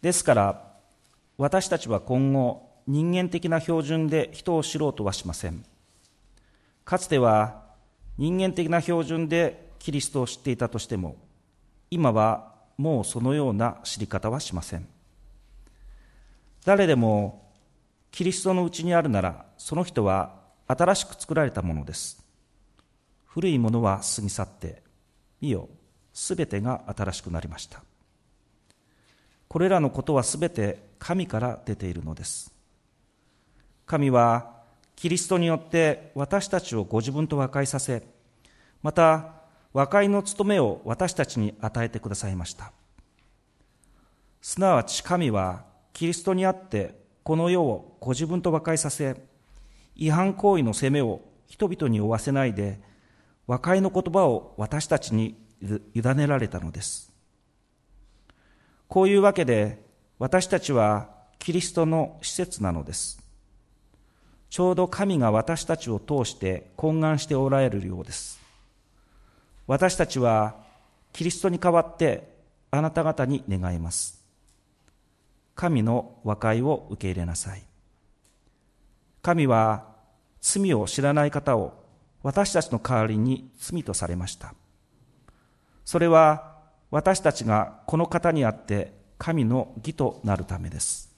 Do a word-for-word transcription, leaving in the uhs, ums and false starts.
ですから私たちは今後人間的な標準で人を知ろうとはしません。かつては人間的な標準でキリストを知っていたとしても、今はもうそのような知り方はしません。誰でもキリストのうちにあるなら、その人は新しく作られたものです。古いものは過ぎ去って、見よ、すべてが新しくなりました。これらのことはすべて神から出ているのです。神はキリストによって私たちをご自分と和解させ、また和解の務めを私たちに与えてくださいました。すなわち神はキリストにあってこの世をご自分と和解させ、違反行為の責めを人々に負わせないで、和解の言葉を私たちに委ねられたのです。こういうわけで私たちはキリストの施設なのです。ちょうど神が私たちを通して懇願しておられるようです。私たちはキリストに代わってあなた方に願います。神の和解を受け入れなさい。神は罪を知らない方を私たちの代わりに罪とされました。それは私たちがこの方にあって神の義となるためです。